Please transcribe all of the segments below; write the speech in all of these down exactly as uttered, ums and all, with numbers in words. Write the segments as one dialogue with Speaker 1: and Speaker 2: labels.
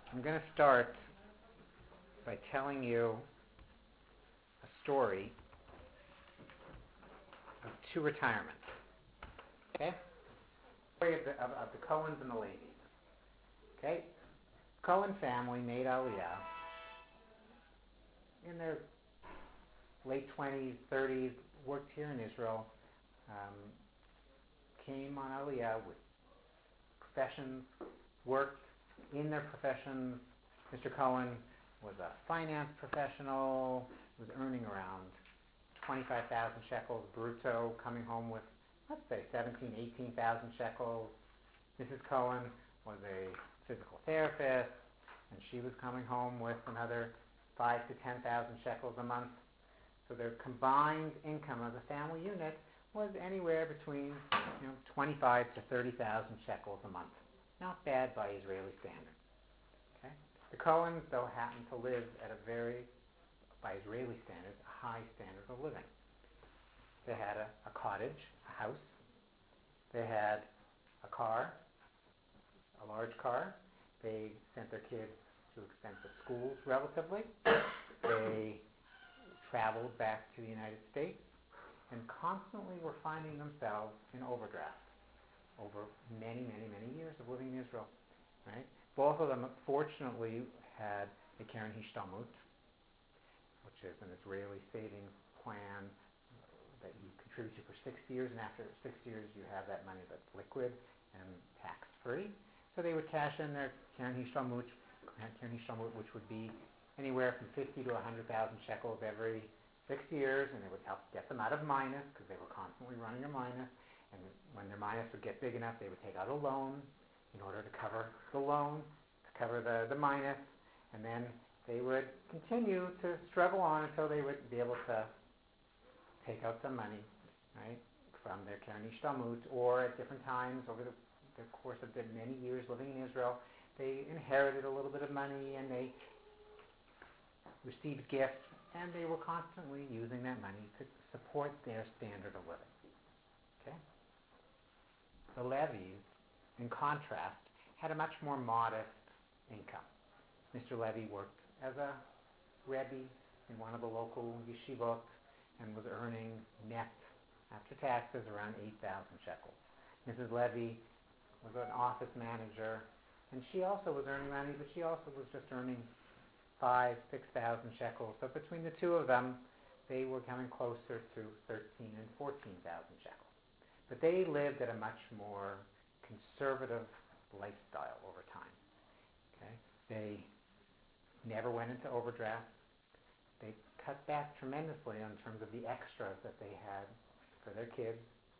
Speaker 1: I'm going to start by telling you a story of two retirements. Okay? Story of the, of, of the Cohens and the Levies. Okay? Cohen family made Aliyah in their late twenties, thirties, worked here in Israel, um, came on Aliyah with professions, worked in their professions. Mister Cohen was a finance professional, was earning around twenty-five thousand shekels brutto, coming home with, let's say, seventeen, eighteen thousand shekels. Missus Cohen was a physical therapist, and she was coming home with another five to ten thousand shekels a month. So their combined income as a family unit was anywhere between, you know, twenty-five to thirty thousand shekels a month. Not bad by Israeli standards. Okay? The Cohens, though, happened to live at a very, by Israeli standards, a high standard of living. They had a, a cottage, a house. They had a car, a large car. They sent their kids to expensive schools relatively. They traveled back to the United States and constantly were finding themselves in overdraft over many, many, many years of living in Israel. Right? Both of them, fortunately, had a Keren Hishtalmut, which is an Israeli savings plan that you contribute to for six years, and after six years you have that money that's liquid and tax-free. So they would cash in their Keren Hishtalmut, Keren Hishtalmut, which would be anywhere from fifty to one hundred thousand shekels every six years, and it would help get them out of minus because they were constantly running a minus. And when their minus would get big enough, they would take out a loan in order to cover the loan, to cover the, the minus, and then they would continue to struggle on until they would be able to take out some money, right, from their Keren Hishtalmut, or at different times over the, the course of the many years living in Israel, they inherited a little bit of money and they received gifts, and they were constantly using that money to support their standard of living. Okay? The Levies, in contrast, had a much more modest income. Mister Levy worked as a Rebbe in one of the local yeshivot and was earning net after taxes around eight thousand shekels. Missus Levy was an office manager, and she also was earning money, but she also was just earning five, six thousand shekels. So between the two of them, they were coming closer to thirteen and fourteen thousand shekels. But they lived at a much more conservative lifestyle over time. Okay? They never went into overdraft. They cut back tremendously in terms of the extras that they had for their kids.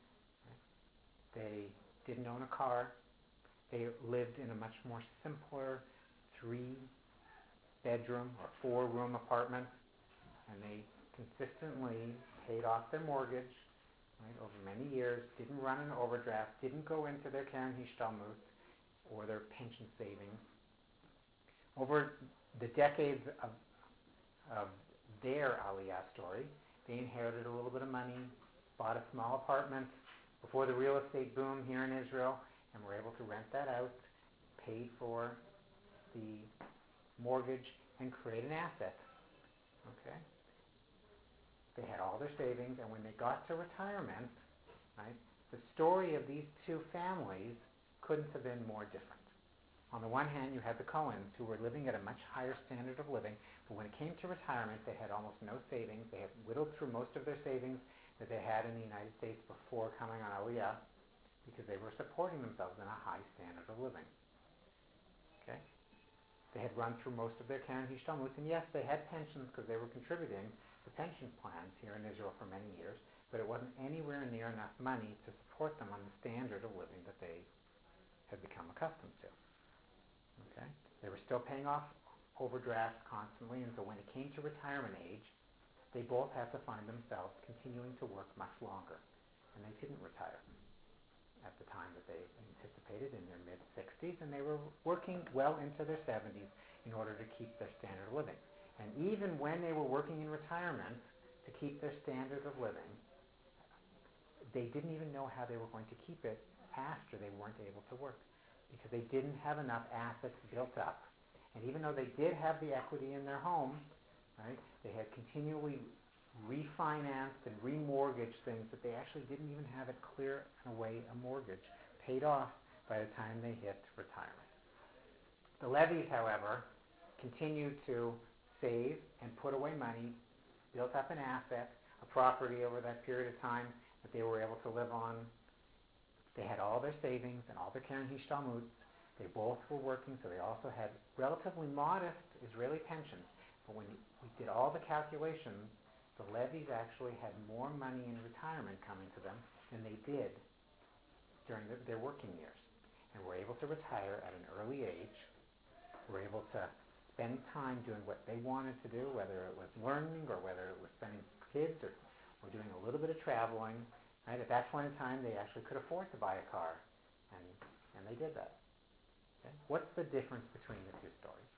Speaker 1: They didn't own a car. They lived in a much more simpler three-bedroom or four-room apartment, and they consistently paid off their mortgage, right, over many years, didn't run an overdraft, didn't go into their Keren Hishtalmut or their pension savings. Over the decades of, of their Aliyah story, they inherited a little bit of money, bought a small apartment before the real estate boom here in Israel, and were able to rent that out, paid for the mortgage, and create an asset. Okay? They had all their savings, and when they got to retirement, right, the story of these two families couldn't have been more different. On the one hand, you had the Cohens, who were living at a much higher standard of living, but when it came to retirement, they had almost no savings. They had whittled through most of their savings that they had in the United States before coming on Aliyah, because they were supporting themselves in a high standard of living. Okay? They had run through most of their Keren Hishtalmut, and yes, they had pensions because they were contributing to pension plans here in Israel for many years, but it wasn't anywhere near enough money to support them on the standard of living that they had become accustomed to. Okay? They were still paying off overdrafts constantly, and so when it came to retirement age, they both had to find themselves continuing to work much longer, and they didn't retire at the time that they anticipated in their mid-sixties, and they were working well into their seventies in order to keep their standard of living. And even when they were working in retirement to keep their standard of living, they didn't even know how they were going to keep it after they weren't able to work, because they didn't have enough assets built up And even though they did have the equity in their home, right, they had continually refinanced and remortgaged things that they actually didn't even have it clear away a mortgage paid off by the time they hit retirement. The levies, however, continued to save and put away money, built up an asset, a property over that period of time that they were able to live on. They had all their savings and all their Karen Hishtalmuts. They both were working, so they also had relatively modest Israeli pensions. But when we did all the calculations, the levies actually had more money in retirement coming to them than they did during the, their working years. And were able to retire at an early age, were able to spend time doing what they wanted to do, whether it was learning or whether it was spending with kids or, or doing a little bit of traveling. Right? At that point in time, they actually could afford to buy a car, and, and they did that. Okay? What's the difference between the two stories?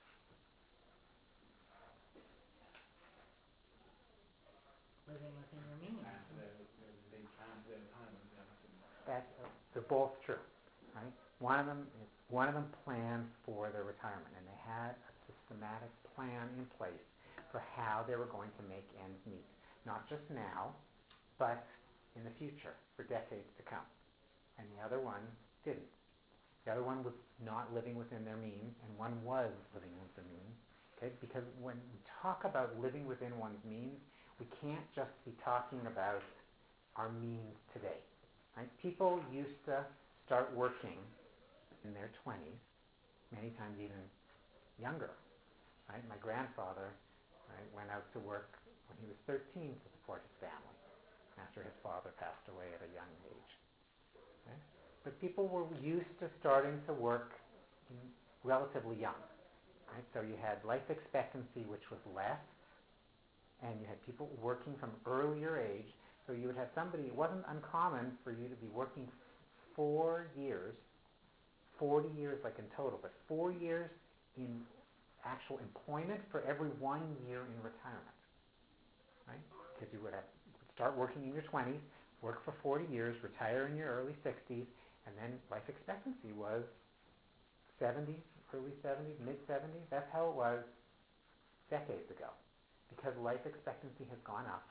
Speaker 2: Living within your means.
Speaker 3: They planned their time.
Speaker 1: That, uh, they're both true. Right? One of them, one of them planned for their retirement, and they had a systematic plan in place for how they were going to make ends meet, not just now, but in the future, for decades to come. And the other one didn't. The other one was not living within their means, and one was living within their means. Okay? Because when we talk about living within one's means, we can't just be talking about our means today. Right? People used to start working in their twenties, many times even younger. Right? My grandfather right, went out to work when he was thirteen to support his family after his father passed away at a young age. Okay? But people were used to starting to work relatively young. Right? So you had life expectancy, which was less, and you had people working from earlier age. So you would have somebody, it wasn't uncommon for you to be working four years, forty years like in total, but four years in actual employment for every one year in retirement. Right? Because you would have start working in your twenties, work for forty years, retire in your early sixties, and then life expectancy was seventies, early seventies, mid-seventies. That's how it was decades ago. Because life expectancy has gone up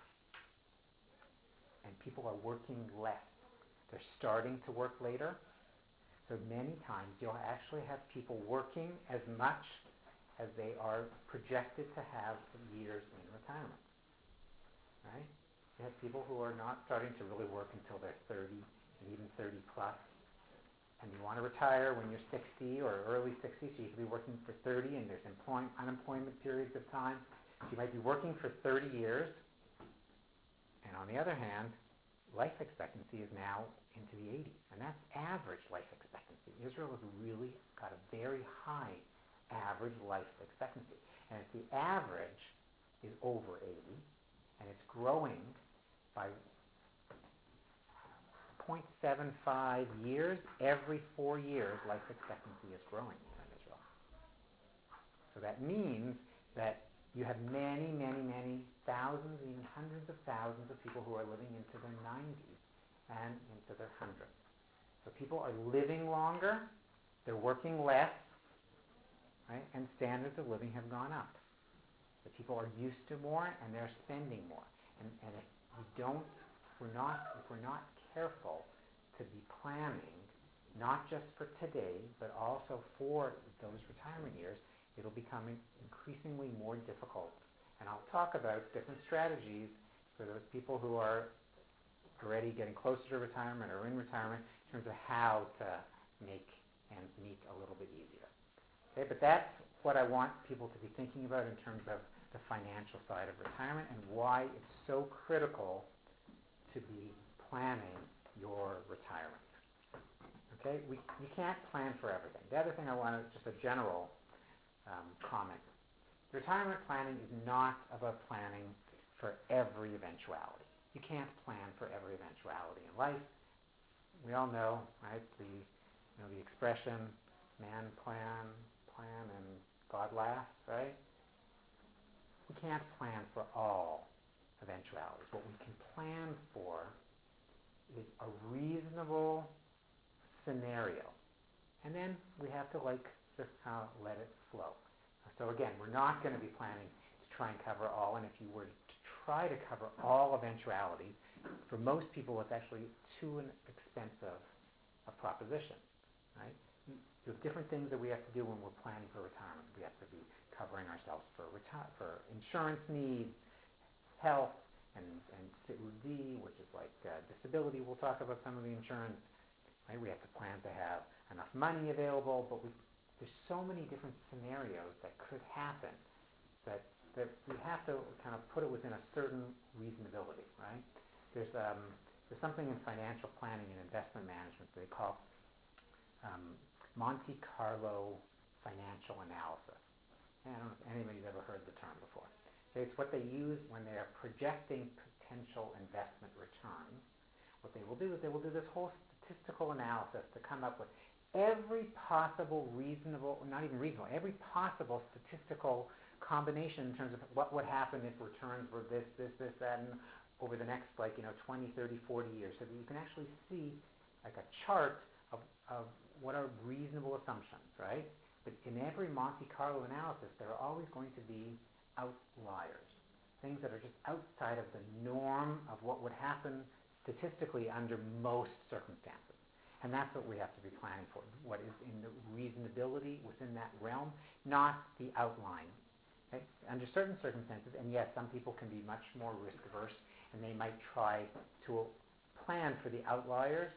Speaker 1: and people are working less. They're starting to work later. So many times you'll actually have people working as much as they are projected to have years in retirement. Right? You have people who are not starting to really work until they're thirty and even thirty plus. And you want to retire when you're sixty or early sixties, so you could be working for thirty, and there's employ- unemployment periods of time. So you might be working for thirty years. And on the other hand, life expectancy is now into the eighties. And that's average life expectancy. Israel has really got a very high average life expectancy. And if the average is over eighty, and it's growing by zero point seven five years, every four years life expectancy is growing in Israel. So that means that you have many, many, many thousands, even hundreds of thousands of people who are living into their nineties and into their hundreds. So people are living longer, they're working less, right? And standards of living have gone up. The people are used to more and they're spending more. And, and if we don't, if we're not, if we're not careful to be planning, not just for today, but also for those retirement years, it'll become increasingly more difficult. And I'll talk about different strategies for those people who are already getting closer to retirement or in retirement in terms of how to make ends meet a little bit easier. Okay, but that's what I want people to be thinking about in terms of the financial side of retirement and why it's so critical to be planning your retirement. Okay, we you can't plan for everything. The other thing I want to, just a general um, comment. Retirement planning is not about planning for every eventuality. You can't plan for every eventuality in life. We all know, right, the you know the expression, man plan, plan, and God laughs, right? We can't plan for all eventualities. What we can plan for is a reasonable scenario. And then we have to, like, just kind of let it flow. So again, we're not going to be planning to try and cover all, and if you were to try to cover all eventualities, for most people it's actually too expensive a proposition, right? There's different things that we have to do when we're planning for retirement. We have to be covering ourselves for reti- for insurance needs, health, and, and C U D, which is like uh, disability. We'll talk about some of the insurance. Right? We have to plan to have enough money available, but we, there's so many different scenarios that could happen that, that we have to kind of put it within a certain reasonability, right? There's, um, there's something in financial planning and investment management they call um, Monte Carlo financial analysis. I don't know if anybody's ever heard the term before. It's what they use when they are projecting potential investment returns. What they will do is they will do this whole statistical analysis to come up with every possible reasonable, not even reasonable, every possible statistical combination in terms of what would happen if returns were this, this, this, that, and over the next, like, you know, twenty, thirty, forty years, so that you can actually see like a chart of, of what are reasonable assumptions, right? But in every Monte Carlo analysis, there are always going to be outliers, things that are just outside of the norm of what would happen statistically under most circumstances. And that's what we have to be planning for, what is in the reasonability within that realm, not the outline. Okay? Under certain circumstances, and yes, some people can be much more risk averse, and they might try to plan for the outliers.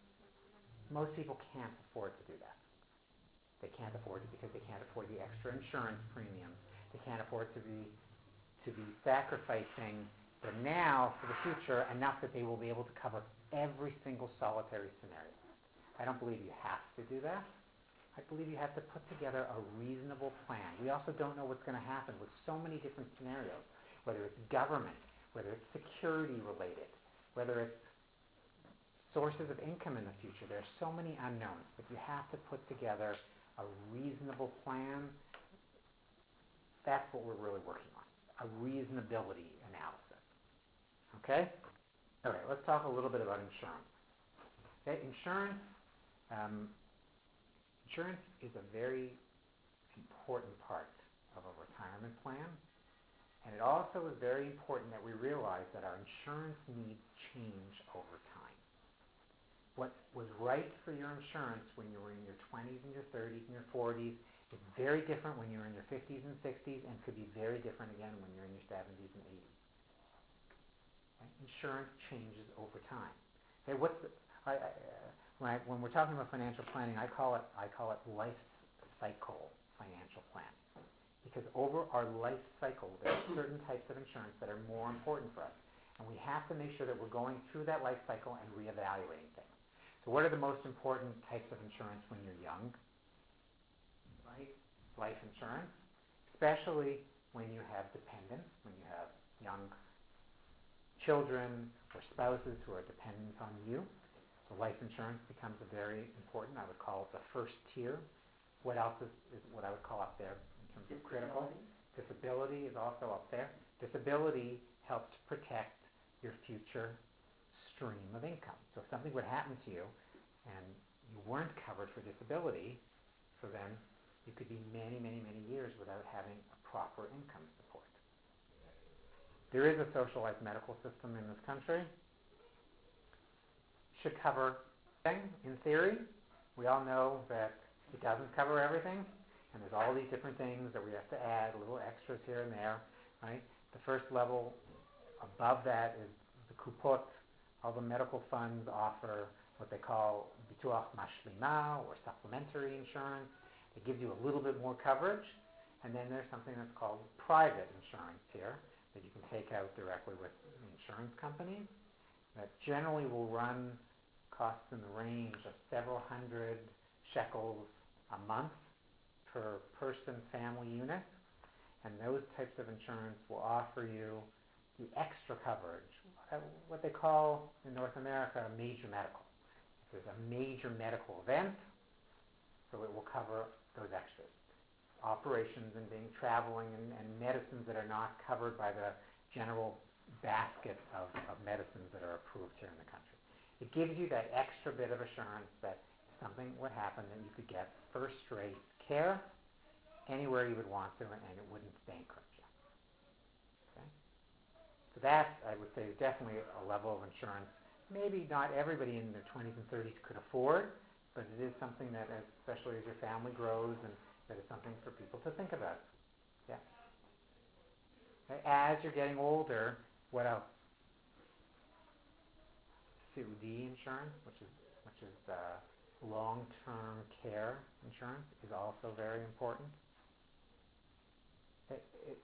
Speaker 1: Most people can't afford to do that. They can't afford it because they can't afford the extra insurance premiums. They can't afford to be to be sacrificing the now for the future enough that they will be able to cover every single solitary scenario. I don't believe you have to do that. I believe you have to put together a reasonable plan. We also don't know what's going to happen with so many different scenarios, whether it's government, whether it's security related, whether it's sources of income in the future. There are so many unknowns, but you have to put together a reasonable plan. That's what we're really working on, a reasonability analysis. Okay? All right, let's talk a little bit about insurance. Okay, insurance, um, insurance is a very important part of a retirement plan, and it also is very important that we realize that our insurance needs change over time. What was right for your insurance when you were in your twenties and your thirties and your forties is very different when you're in your fifties and sixties, and could be very different again when you're in your seventies and eighties. Okay? Insurance changes over time. Okay, what's the, I, I, uh, when, I, when we're talking about financial planning, I call it I call it life cycle financial planning, because over our life cycle there are certain types of insurance that are more important for us, and we have to make sure that we're going through that life cycle and reevaluating things. So what are the most important types of insurance when you're young? Life, life insurance, especially when you have dependents, when you have young children or spouses who are dependent on you. So life insurance becomes a very important, I would call it the first tier. What else is, is what I would call up there in terms of critical? Disability is also up there. Disability helps protect your future stream of income. So if something would happen to you and you weren't covered for disability, so then you could be many, many, many years without having a proper income support. There is a socialized medical system in this country. Should cover everything in theory. We all know that it doesn't cover everything, and there's all these different things that we have to add, little extras here and there, right? The first level above that is the kupot. All the medical funds offer what they call bituach mashlima, or supplementary insurance. It gives you a little bit more coverage. And then there's something that's called private insurance here that you can take out directly with insurance companies that generally will run costs in the range of several hundred shekels a month per person family unit. And those types of insurance will offer you the extra coverage, what they call in North America a major medical. If there's a major medical event, so it will cover those extras. Operations and being traveling and, and medicines that are not covered by the general basket of, of medicines that are approved here in the country. It gives you that extra bit of assurance that if something would happen, then you could get first-rate care anywhere you would want to, and it wouldn't bankrupt you. Okay? So that, I would say, is definitely a level of insurance maybe not everybody in their twenties and thirties could afford, but it is something that, as, especially as your family grows, and that is something for people to think about. Yeah. Okay. As you're getting older, what else? C U D insurance, which is which is uh, long-term care insurance, is also very important. It, it,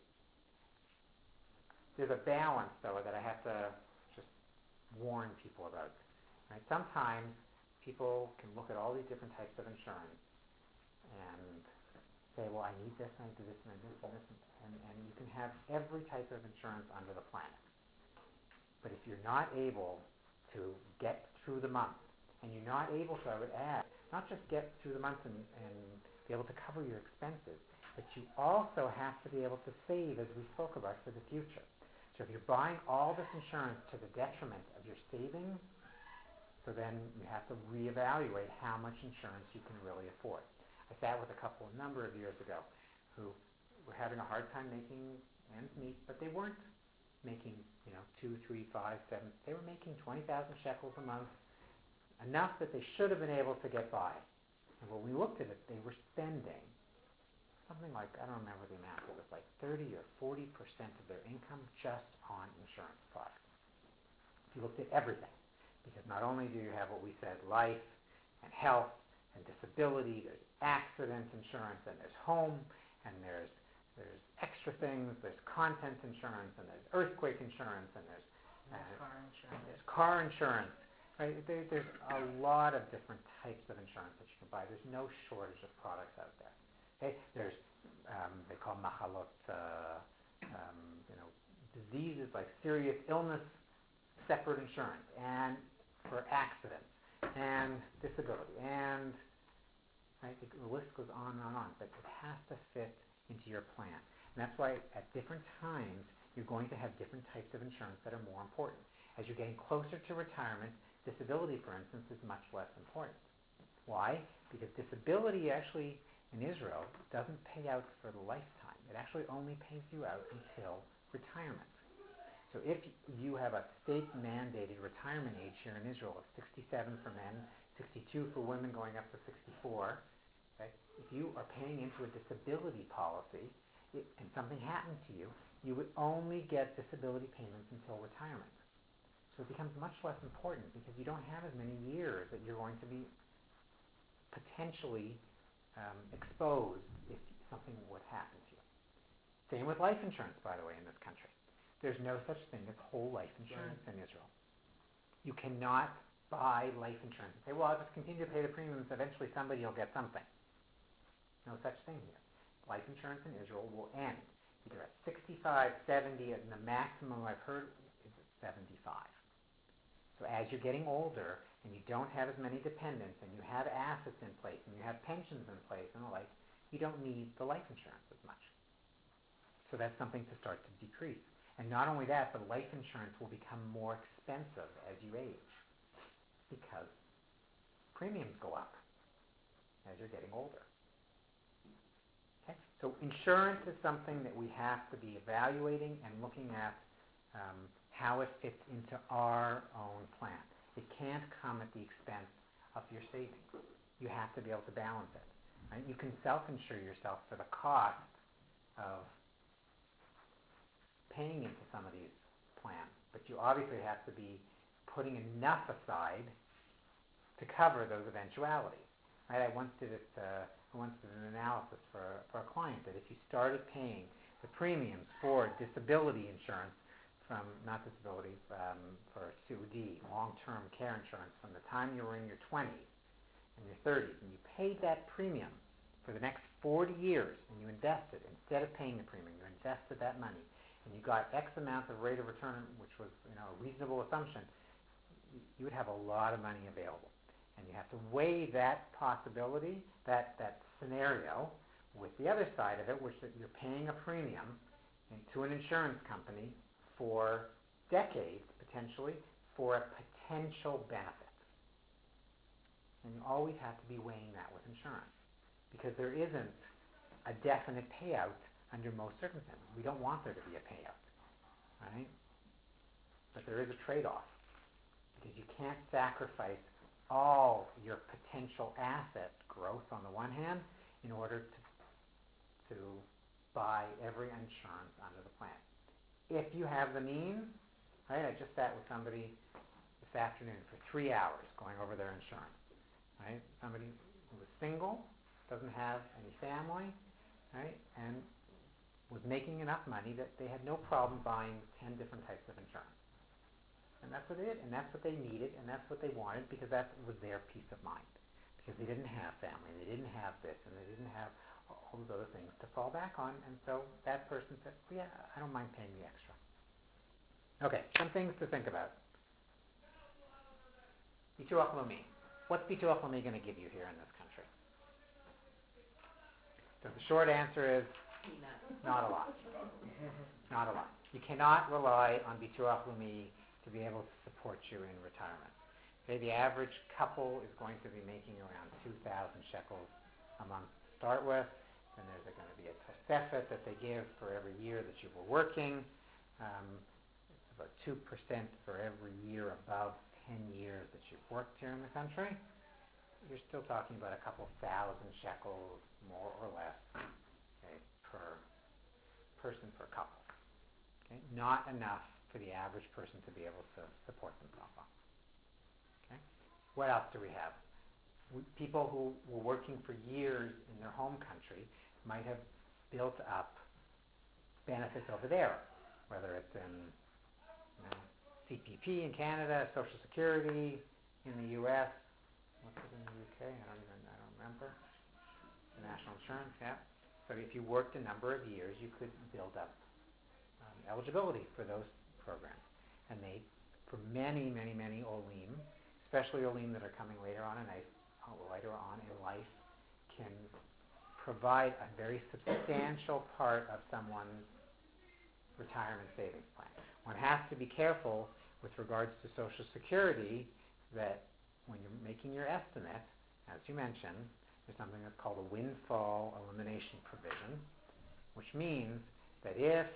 Speaker 1: there's a balance, though, that I have to just warn people about. Right? Sometimes people can look at all these different types of insurance and say, well, I need this, I need this, and this, and this, and, and you can have every type of insurance under the planet. But if you're not able to get through the month, and you're not able to, I would add, not just get through the month and, and be able to cover your expenses, but you also have to be able to save, as we spoke about, for the future. So if you're buying all this insurance to the detriment of your savings, so then you have to reevaluate how much insurance you can really afford. I sat with a couple a number of years ago who were having a hard time making ends meet, but they weren't making, you know, two, three, five, seven. They were making twenty thousand shekels a month, enough that they should have been able to get by. And when we looked at it, they were spending something like, I don't remember the amount, it was like thirty or forty percent of their income just on insurance products. If you looked at everything, because not only do you have what we said, life and health and disability, there's accident insurance, and there's home, and there's there's extra things, there's contents insurance, and there's earthquake insurance, and there's, uh,
Speaker 2: There's car insurance.
Speaker 1: and there's car insurance. Right? There, there's a lot of different types of insurance that you can buy. There's no shortage of products out there. Okay? There's, um, they call machalot, uh, um, you know, diseases like serious illness, separate insurance, and for accidents, and disability, and right, the list goes on and on, but it has to fit into your plan. And that's why at different times, you're going to have different types of insurance that are more important. As you're getting closer to retirement, disability, for instance, is much less important. Why? Because disability actually, in Israel, doesn't pay out for the lifetime. It actually only pays you out until retirement. So if you have a state-mandated retirement age here in Israel of sixty-seven for men, sixty-two for women going up to sixty-four, okay, if you are paying into a disability policy it, and something happened to you, you would only get disability payments until retirement. So it becomes much less important because you don't have as many years that you're going to be potentially um, exposed if something would happen to you. Same with life insurance, by the way, in this country. There's no such thing as whole life insurance right. in Israel. You cannot buy life insurance and say, well, I'll just continue to pay the premiums, eventually somebody will get something. No such thing here. Life insurance in Israel will end either at sixty-five, seventy, and the maximum I've heard is at seventy-five. So as you're getting older and you don't have as many dependents and you have assets in place and you have pensions in place and the like, you don't need the life insurance as much. So that's something to start to decrease. And not only that, but life insurance will become more expensive as you age because premiums go up as you're getting older. Okay? So insurance is something that we have to be evaluating and looking at um, how it fits into our own plan. It can't come at the expense of your savings. You have to be able to balance it. Right? You can self-insure yourself for the cost of paying into some of these plans, but you obviously have to be putting enough aside to cover those eventualities. Right? I once did it. Uh, I once did an analysis for for a client that if you started paying the premiums for disability insurance from not disability um, for C U D, long-term care insurance, from the time you were in your twenties and your thirties, and you paid that premium for the next forty years, and you invested instead of paying the premium, you invested that money, and you got X amount of rate of return, which was, you know, a reasonable assumption, you would have a lot of money available. And you have to weigh that possibility, that, that scenario, with the other side of it, which is that you're paying a premium to an insurance company for decades, potentially, for a potential benefit. And you always have to be weighing that with insurance, because there isn't a definite payout under most circumstances. We don't want there to be a payout, right? But there is a trade-off, because you can't sacrifice all your potential asset growth on the one hand in order to to buy every insurance under the plan. If you have the means, right? I just sat with somebody this afternoon for three hours going over their insurance, right? Somebody who was single, doesn't have any family, right? And was making enough money that they had no problem buying ten different types of insurance. And that's what they did, and that's what they needed, and that's what they wanted, because that was their peace of mind. Because they didn't have family, they didn't have this, and they didn't have all those other things to fall back on, and so that person said, well, yeah, I don't mind paying the extra. Okay, some things to think about. Bituach Leumi. What's Bituach Leumi going to give you here in this country? So the short answer is not a lot. Not a lot. You cannot rely on Bituach Leumi to be able to support you in retirement. Okay, the average couple is going to be making around two thousand shekels a month to start with. Then there's going to be a tosefet that they give for every year that you were working. Um, it's about two percent for every year above ten years that you've worked here in the country. You're still talking about a couple thousand shekels, more or less, okay, per person per couple. Okay? Not enough for the average person to be able to support themselves on. Okay? What else do we have? We, people who were working for years in their home country might have built up benefits over there, whether it's in you know, C P P in Canada, Social Security in the U S, what's it in the U K? I don't even, I don't remember. The National Insurance, yeah. So if you worked a number of years, you could build up um, eligibility for those programs. And they, for many, many, many Olim, especially Olim that are coming later on in life, later on in life, can provide a very substantial part of someone's retirement savings plan. One has to be careful with regards to Social Security that when you're making your estimate, as you mentioned, there's something that's called a windfall elimination provision, which means that if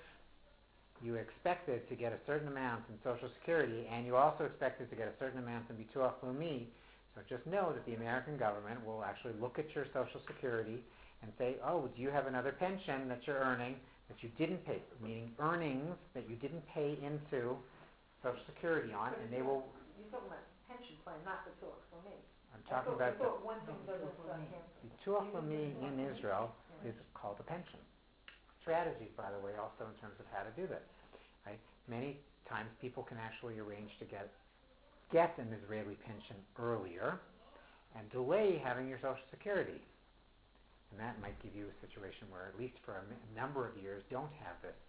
Speaker 1: you expected to get a certain amount in Social Security and you also expected to get a certain amount in Bituach Leumi, so just know that the American government will actually look at your Social Security and say, oh, do you have another pension that you're earning that you didn't pay, meaning earnings that you didn't pay into Social Security on, and they will...
Speaker 2: You're talking about pension plan, not the Bituach Leumi.
Speaker 1: I'm talking about the...
Speaker 2: one thing doesn't...
Speaker 1: Bituach Leumi in Israel is called a pension. Strategies, by the way, also in terms of how to do this. Right? Many times people can actually arrange to get get an Israeli pension earlier and delay having your Social Security. And that might give you a situation where, at least for a, m- a number of years, don't have this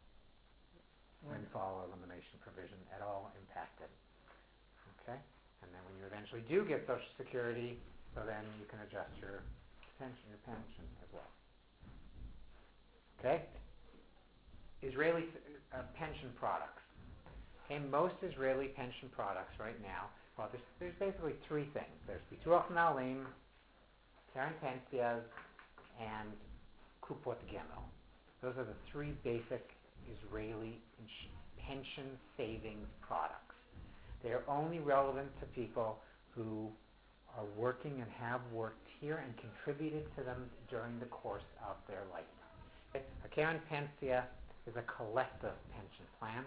Speaker 1: windfall elimination provision at all impacted. Okay? And then when you eventually do get Social Security, so then you can adjust your pension, your pension as well. Okay? Israeli uh, pension products. Okay, most Israeli pension products right now, well, there's, there's basically three things. There's Bituach Naolim, Karen Pensias, and Kupot Gimel. Those are the three basic Israeli ins- pension savings products. They are only relevant to people who are working and have worked here and contributed to them during the course of their lifetime. Okay? A Karen Pensia is a collective pension plan.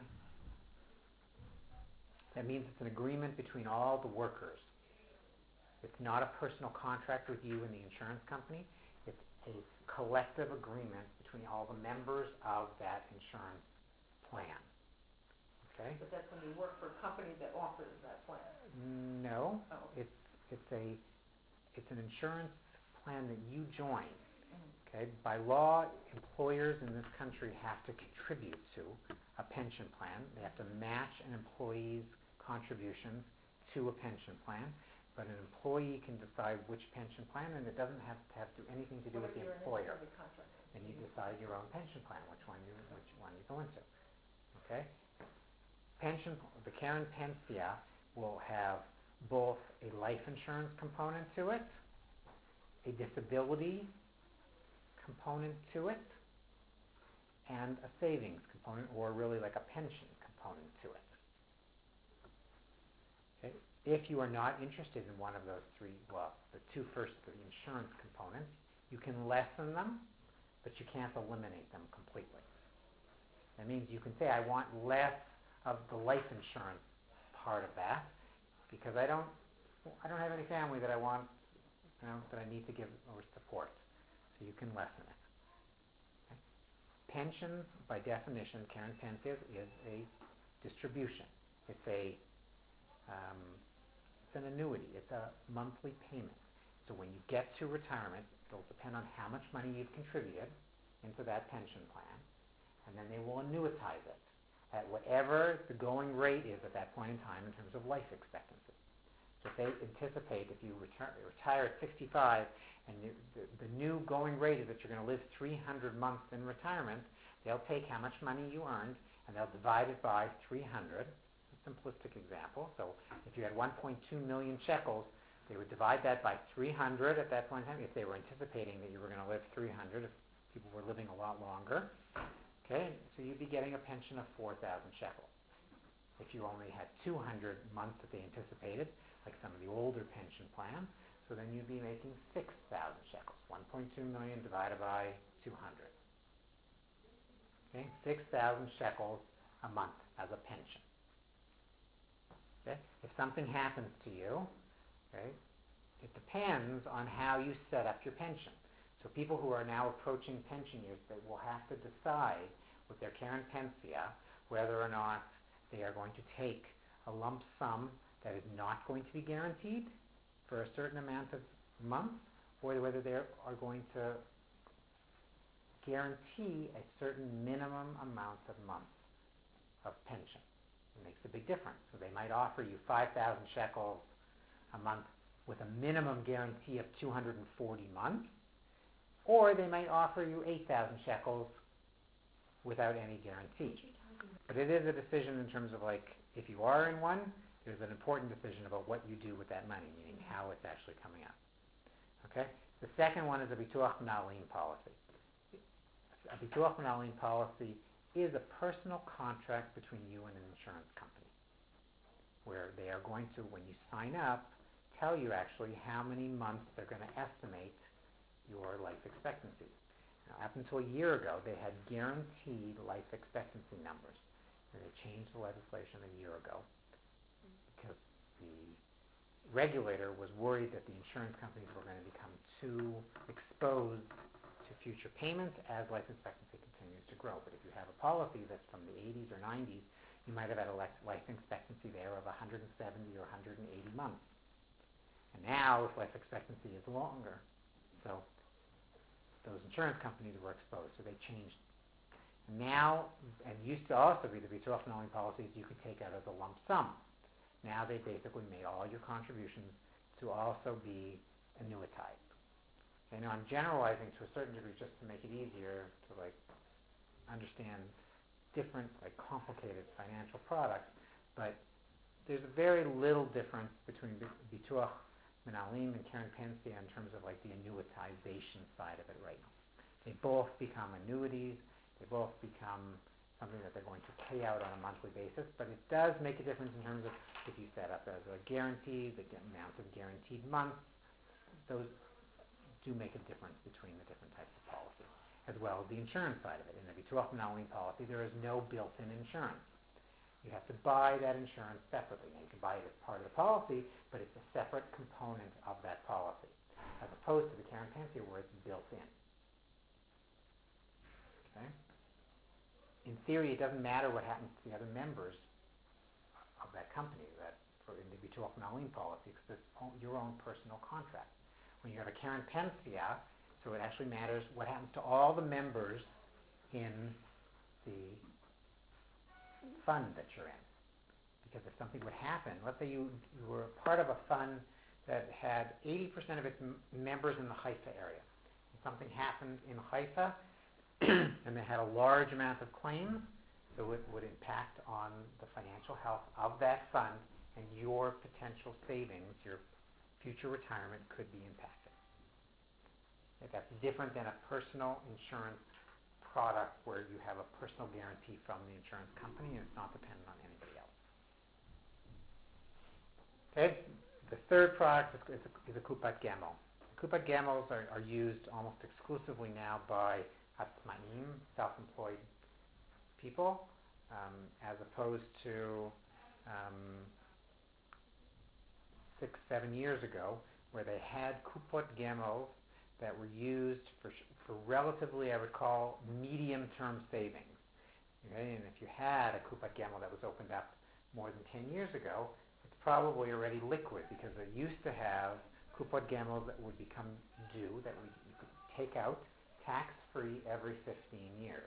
Speaker 1: That means it's an agreement between all the workers. It's not a personal contract with you and the insurance company. It's a collective agreement between all the members of that insurance plan. Okay?
Speaker 2: But that's when you work for a company that offers that plan.
Speaker 1: No,
Speaker 2: Oh.
Speaker 1: it's it's a it's an insurance plan that you join. Okay? By law, employers in this country have to contribute to a pension plan. They have to match an employee's contributions to a pension plan, but an employee can decide which pension plan, and it doesn't have to have to do anything to do
Speaker 2: What
Speaker 1: with
Speaker 2: if
Speaker 1: the
Speaker 2: you're an
Speaker 1: employer.
Speaker 2: independent contractor?
Speaker 1: And you decide your own pension plan, which one you which one you go into. Okay? Pension, the Karen Pensia will have both a life insurance component to it, a disability component to it and a savings component, or really like a pension component to it. Okay? If you are not interested in one of those three, well, the two first, the insurance components, you can lessen them, but you can't eliminate them completely. That means you can say, I want less of the life insurance part of that because I don't, I don't have any family that I want, you know, that I need to give or support. So you can lessen it. Okay? Pensions, by definition, Karen Penn says, is a distribution. It's a, um, it's an annuity. It's a monthly payment. So when you get to retirement, it'll depend on how much money you've contributed into that pension plan, and then they will annuitize it at whatever the going rate is at that point in time in terms of life expectancy. So if they anticipate if you retire, retire at sixty-five and you, the, the new going rate is that you're going to live three hundred months in retirement, they'll take how much money you earned and they'll divide it by three hundred. A simplistic example. So if you had one point two million shekels, they would divide that by three hundred at that point in time if they were anticipating that you were going to live three hundred, if people were living a lot longer. Okay, so you'd be getting a pension of four thousand shekels. If you only had two hundred months that they anticipated, like some of the older pension plans, so then you'd be making six thousand shekels. one point two million divided by two hundred. Okay, six thousand shekels a month as a pension. Okay, if something happens to you, okay, it depends on how you set up your pension. So people who are now approaching pension years, they will have to decide with their Karen Pensia whether or not they are going to take a lump sum that is not going to be guaranteed for a certain amount of months, or whether they are going to guarantee a certain minimum amount of months of pension. It makes a big difference. So they might offer you five thousand shekels a month with a minimum guarantee of two hundred forty months, or they might offer you eight thousand shekels without any guarantee. But it is a decision in terms of, like, if you are in one, there's an important decision about what you do with that money, meaning how it's actually coming out. Okay? The second one is a Bituach Manalim policy. A Bituach Manalim policy is a personal contract between you and an insurance company, where they are going to, when you sign up, tell you actually how many months they're going to estimate your life expectancy. Now, up until a year ago, they had guaranteed life expectancy numbers. And they changed the legislation a year ago because the regulator was worried that the insurance companies were going to become too exposed to future payments as life expectancy continues to grow. But if you have a policy that's from the eighties or nineties, you might have had a life expectancy there of one hundred seventy or one hundred eighty months. And now, if life expectancy is longer, so those insurance companies were exposed, so they changed. Now, and used to also be the Bituach Manalim policies you could take out as a lump sum. Now they basically made all your contributions to also be annuitized. Okay, now I'm generalizing to a certain degree just to make it easier to, like, understand different, like, complicated financial products, but there's a very little difference between Bituach Manalim and Karen Pensia in terms of, like, the annuitization side of it right now. They both become annuities. They both become something that they're going to pay out on a monthly basis, but it does make a difference in terms of if you set up as a guarantee, the amount of guaranteed months. Those do make a difference between the different types of policies, as well as the insurance side of it. In the Bituach Manalim policy, there is no built-in insurance. You have to buy that insurance separately. Now, you can buy it as part of the policy, but it's a separate component of that policy, as opposed to the Karen Pensia where it's built in. Okay? In theory, it doesn't matter what happens to the other members of that company that for in the Bituach Manalim policy, because it's your own personal contract. When you have a Karen Pensia, so it actually matters what happens to all the members in the fund that you're in. Because if something would happen, let's say you, you were part of a fund that had eighty percent of its m- members in the Haifa area. And something happened in Haifa, and they had a large amount of claims, so it would impact on the financial health of that fund, and your potential savings, your future retirement could be impacted. That's different than a personal insurance product where you have a personal guarantee from the insurance company and it's not dependent on anybody else. Okay, the third product is a, is a Kupat Gemmel. Kupat Gemmels are, are used almost exclusively now by Atzmaim, self-employed people, um, as opposed to um, six, seven years ago, where they had Kupot Gemmels that were used for, for relatively, I would call, medium-term savings. Okay? And if you had a Kupot Gemmel that was opened up more than ten years ago, it's probably already liquid because they used to have Kupot Gemmels that would become due, that we, you could take out tax-free every fifteen years.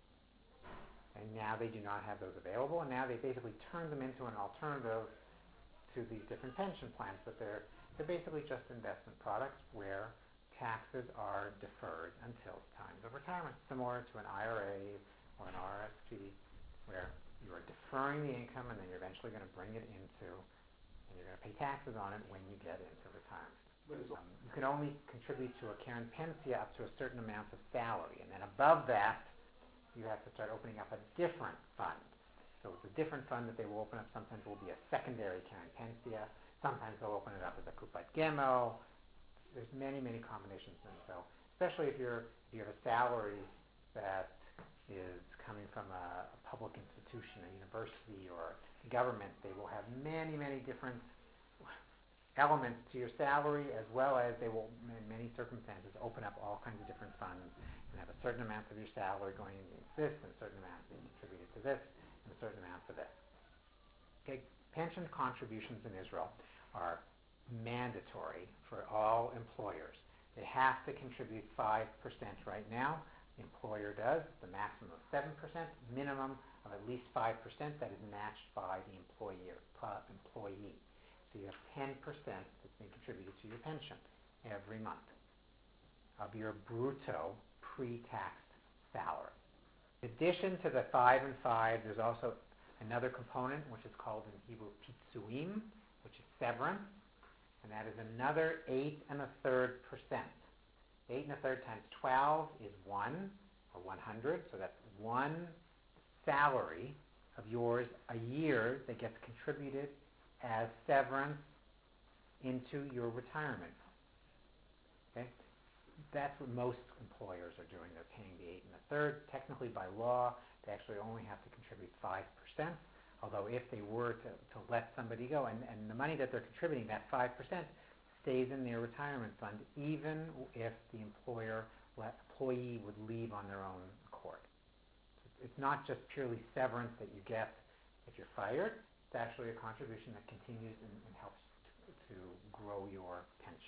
Speaker 1: And now they do not have those available, and now they basically turn them into an alternative to these different pension plans, but they're, they're basically just investment products where taxes are deferred until times of retirement, similar to an I R A or an R S P, where you are deferring the income and then you're eventually going to bring it into, and you're going to pay taxes on it when you get into retirement.
Speaker 3: But it's,
Speaker 1: Um, you can only contribute to a Karen Pensia up to a certain amount of salary, and then above that, you have to start opening up a different fund. So it's a different fund that they will open up. Sometimes it will be a secondary Karen Pensia. Sometimes they'll open it up as a Kupat Gemmel. There's many, many combinations. And so, especially if you're if you have a salary that is coming from a, a public institution, a university, or a government, they will have many, many different elements to your salary, as well as they will, in many circumstances, open up all kinds of different funds and have a certain amount of your salary going against this, and a certain amount being contributed to this, and a certain amount for this. Okay, pension contributions in Israel are mandatory for all employers. They have to contribute five percent right now. The employer does, the maximum of seven percent, minimum of at least five percent that is matched by the employer, employee. So you have ten percent that's being contributed to your pension every month of your brutto pre-taxed salary. In addition to the five and five, there's also another component which is called in Hebrew pitsuim, which is severance, and that is another eight and a third percent. Eight and a third times twelve is one, or one hundred, so that's one salary of yours a year that gets contributed as severance into your retirement. Okay? That's what most employers are doing. They're paying the eight and a third. Technically, by law, they actually only have to contribute five percent. Although if they were to, to let somebody go, and, and the money that they're contributing, that five percent, stays in their retirement fund, even if the employer, let, employee would leave on their own accord. It's not just purely severance that you get if you're fired. It's actually a contribution that continues and, and helps to, to grow your pension.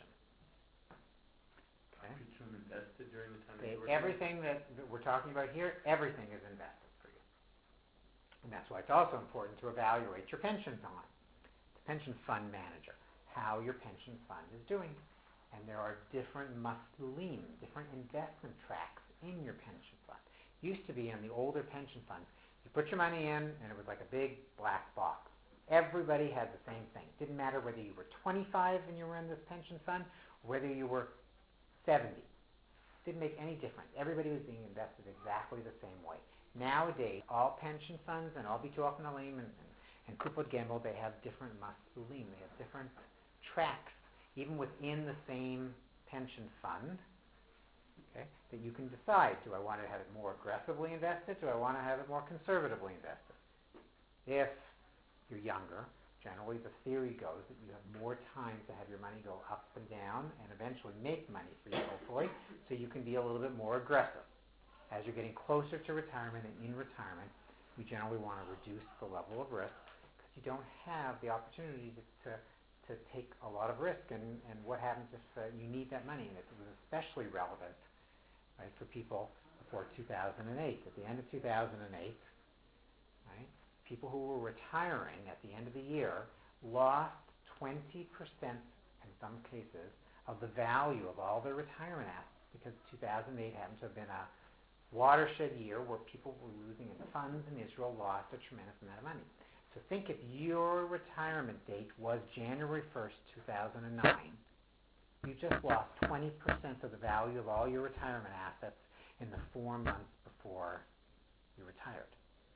Speaker 1: Okay?
Speaker 3: Become invested during the time that
Speaker 1: Okay,
Speaker 3: you're working?
Speaker 1: everything that, that we're talking about here, everything is invested for you. And that's why it's also important to evaluate your pension fund, the pension fund manager, how your pension fund is doing. And there are different masulim, different investment tracks in your pension fund. Used to be in the older pension funds, you put your money in and it was like a big black box. Everybody had the same thing. Didn't matter whether you were twenty-five and you were in this pension fund, or whether you were seventy. Didn't make any difference. Everybody was being invested exactly the same way. Nowadays, all pension funds and all Bituach Nalim and, and, and Kupot Gemmel, they have different masulim. They have different tracks, even within the same pension fund, okay, that you can decide, do I want to have it more aggressively invested? Do I want to have it more conservatively invested? If you're younger, generally the theory goes that you have more time to have your money go up and down and eventually make money for you, hopefully, so you can be a little bit more aggressive. As you're getting closer to retirement and in retirement, you generally want to reduce the level of risk because you don't have the opportunity to, to, to take a lot of risk. And, and what happens if uh, you need that money? And it was especially relevant, right, for people before two thousand eight. At the end of two thousand eight, right, people who were retiring at the end of the year lost twenty percent in some cases of the value of all their retirement assets because two thousand eight happens to have been a watershed year where people were losing and funds in Israel lost a tremendous amount of money. So think if your retirement date was January first, two thousand nine, you just lost twenty percent of the value of all your retirement assets in the four months before you retired.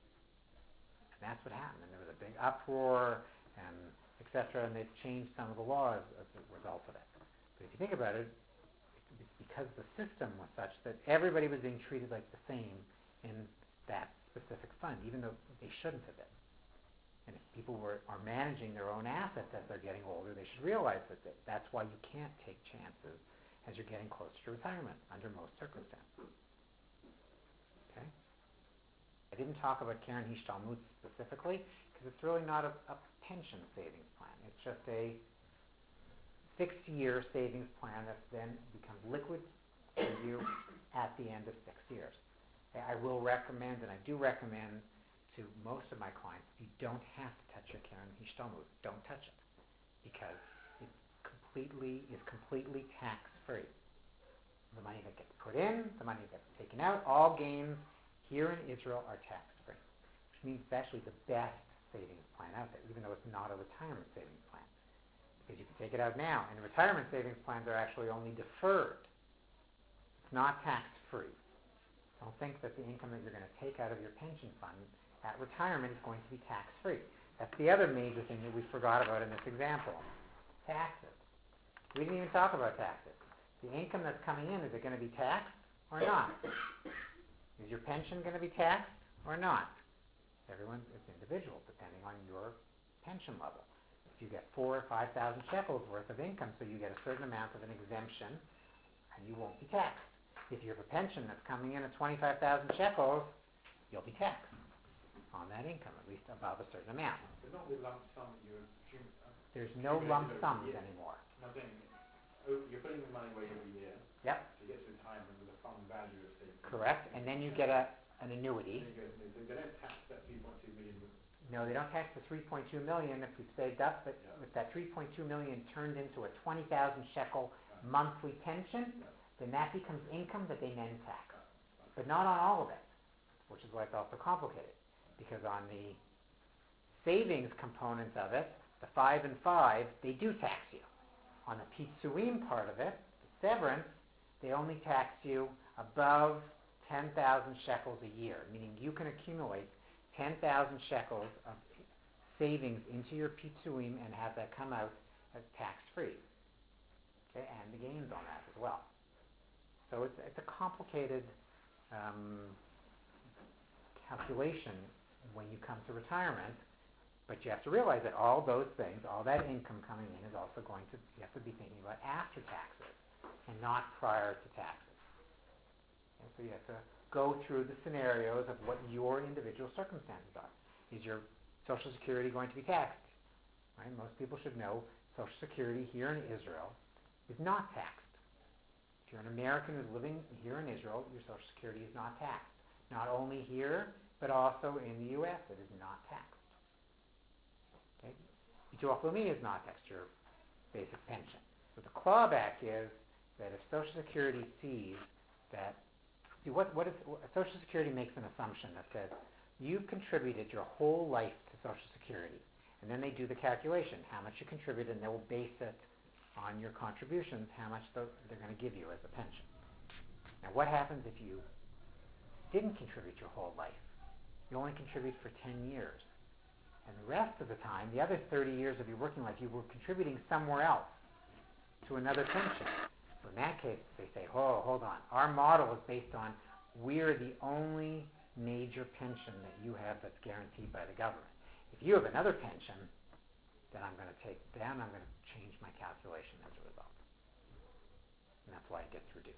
Speaker 1: And that's what happened. And there was a big uproar and et cetera, and they've changed some of the laws as a result of it. But if you think about it, it's because the system was such that everybody was being treated like the same in that specific fund, even though they shouldn't have been. And if people were, are managing their own assets as they're getting older, they should realize that that- that's why you can't take chances as you're getting closer to retirement under most circumstances. Okay? I didn't talk about Karen Hishtalmuth specifically because it's really not a, a pension savings plan. It's just a six-year savings plan that then becomes liquid for you at the end of six years. I will recommend, and I do recommend to most of my clients, you don't have to touch your Karen Hishtalmuth. Don't touch it because it completely is completely tax-free. The money that gets put in, the money that gets taken out, all gains here in Israel are tax-free, which means it's actually the best savings plan out there, even though it's not a retirement savings plan. Because you can take it out now, and retirement savings plans are actually only deferred. It's not tax-free. Don't think that the income that you're going to take out of your pension fund at retirement is going to be tax-free. That's the other major thing that we forgot about in this example. Taxes. We didn't even talk about taxes. The income that's coming in, is it going to be taxed or not? Is your pension going to be taxed or not? Everyone, it's individual depending on your pension level. If you get four or five thousand shekels worth of income, so you get a certain amount of an exemption, and you won't be taxed. If you have a pension that's coming in at twenty-five thousand shekels, you'll be taxed on that income, at least above a certain amount.
Speaker 3: There's not the lump sum that you assume. Uh,
Speaker 1: There's no
Speaker 3: accumulate
Speaker 1: lump
Speaker 3: over the
Speaker 1: sums
Speaker 3: year.
Speaker 1: anymore.
Speaker 3: I'm saying, oh, you're putting the money away every year.
Speaker 1: Yep,
Speaker 3: So you get to retirement with a fund value of say.
Speaker 1: correct. And then you get a an annuity.
Speaker 3: Then you go, so they don't tax that three point two million.
Speaker 1: No, they don't tax the three point two million if you've saved up, but
Speaker 3: Yeah.
Speaker 1: if that three point two million turned into a twenty thousand shekel
Speaker 3: Right.
Speaker 1: monthly pension,
Speaker 3: Yeah.
Speaker 1: then that becomes income that they then tax.
Speaker 3: Right. Right.
Speaker 1: But not on all of it, which is why it's also complicated. Because on the savings component of it, the five and five, they do tax you. On the pitsuim part of it, the severance, they only tax you above ten thousand shekels a year, meaning you can accumulate ten thousand shekels of savings into your pitsuim and have that come out as tax-free. Okay, and the gains on that as well. So it's, it's a complicated um, calculation when you come to retirement, but you have to realize that all those things, all that income coming in is also going to, you have to be thinking about after taxes and not prior to taxes. And so you have to go through the scenarios of what your individual circumstances are. Is your Social Security going to be taxed? Right? Most people should know Social Security here in Israel is not taxed. If you're an American who's living here in Israel, your Social Security is not taxed. Not only here, but also in the U S, it is not taxed. Okay? Bituach Leumi is not taxed, your basic pension. But the clawback is that if Social Security sees that, see what, what is, Social Security makes an assumption that says, you've contributed your whole life to Social Security. And then they do the calculation, how much you contributed, and they will base it on your contributions, how much the, they're going to give you as a pension. Now what happens if you didn't contribute your whole life? You only contribute for ten years. And the rest of the time, the other thirty years of your working life, you were contributing somewhere else to another pension. So in that case, they say, oh, hold on. Our model is based on we're the only major pension that you have that's guaranteed by the government. If you have another pension, then I'm going to take, then I'm going to change my calculation as a result. And that's why it gets reduced.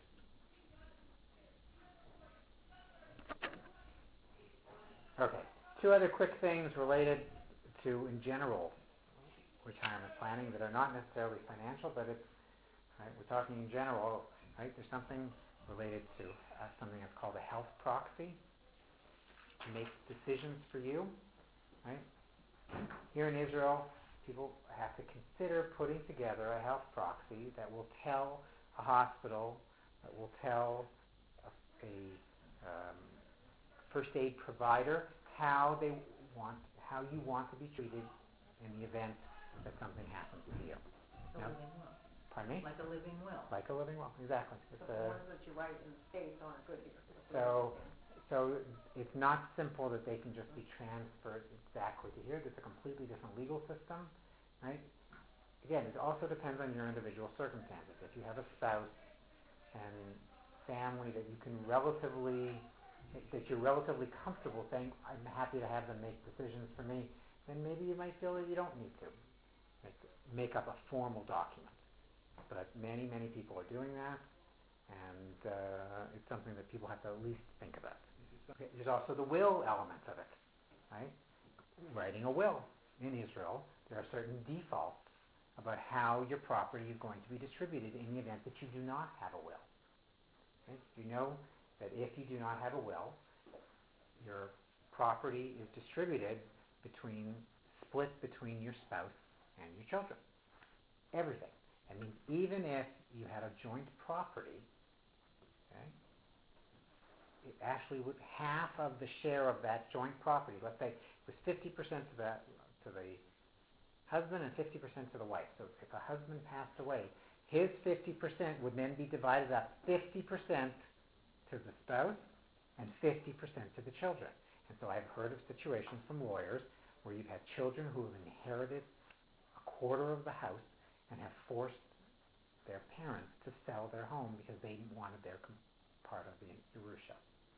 Speaker 1: Okay, two other quick things related to, in general, retirement planning that are not necessarily financial, but it's, right, we're talking in general, right, there's something related to uh, something that's called a health proxy to make decisions for you, right? Here in Israel, people have to consider putting together a health proxy that will tell a hospital, that will tell a, a um, first aid provider how they want, how you want to be treated in the event that something happens to you.
Speaker 2: So
Speaker 1: Now,
Speaker 2: we can look.
Speaker 1: Pardon me?
Speaker 4: Like a living will.
Speaker 1: Like a living will, exactly.
Speaker 2: So
Speaker 1: It's
Speaker 2: the
Speaker 1: a,
Speaker 2: ones that you write in the States aren't good here. That's what I
Speaker 1: So-
Speaker 2: understand.
Speaker 1: so it's not simple that they can just be transferred exactly to here. It's a completely different legal system, right? Again, it also depends on your individual circumstances. If you have a spouse and family that you can relatively, that you're relatively comfortable saying, I'm happy to have them make decisions for me, then maybe you might feel that you don't need to make, make up a formal document. But many, many people are doing that, and uh, it's something that people have to at least think about. Okay, there's also the will element of it, right? Writing a will in Israel, there are certain defaults about how your property is going to be distributed in the event that you do not have a will. Okay? You know that if you do not have a will, your property is distributed between, split between your spouse and your children. Everything. I mean, even if you had a joint property, okay, it actually would, half of the share of that joint property, let's say it was fifty percent to the, to the husband and fifty percent to the wife. So if a husband passed away, his fifty percent would then be divided up fifty percent to the spouse and fifty percent to the children. And so I've heard of situations from lawyers where you've had children who have inherited a quarter of the house and have forced their parents to sell their home because they wanted their com- part of the Yerusha.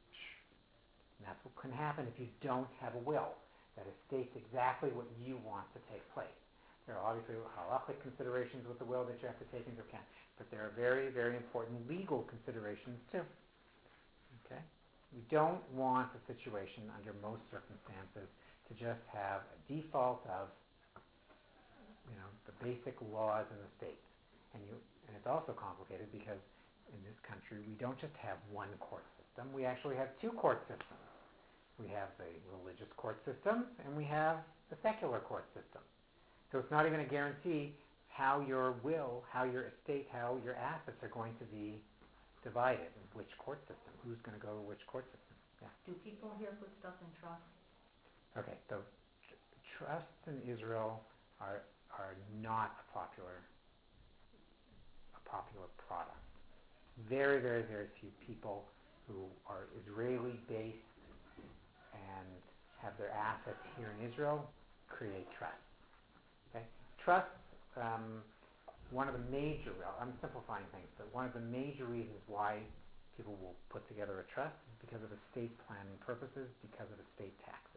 Speaker 1: And that's what can happen if you don't have a will that it states exactly what you want to take place. There are obviously halachic considerations with the will that you have to take into account, but there are very, very important legal considerations too. Okay? We don't want a situation under most circumstances to just have a default of, you know, the basic laws in the state. And you, and it's also complicated because in this country we don't just have one court system, we actually have two court systems. We have the religious court system and we have the secular court system. So it's not even a guarantee how your will, how your estate, how your assets are going to be divided, in which court system, who's going to go to which court system. Yeah.
Speaker 4: Do people here put stuff in trust?
Speaker 1: Okay, so tr- trusts in Israel are are not a popular a popular product. Very, very, very few people who are Israeli based and have their assets here in Israel create trusts. Okay, trusts. Um, one of the major, well, I'm simplifying things, but one of the major reasons why people will put together a trust is because of estate planning purposes, because of estate taxes.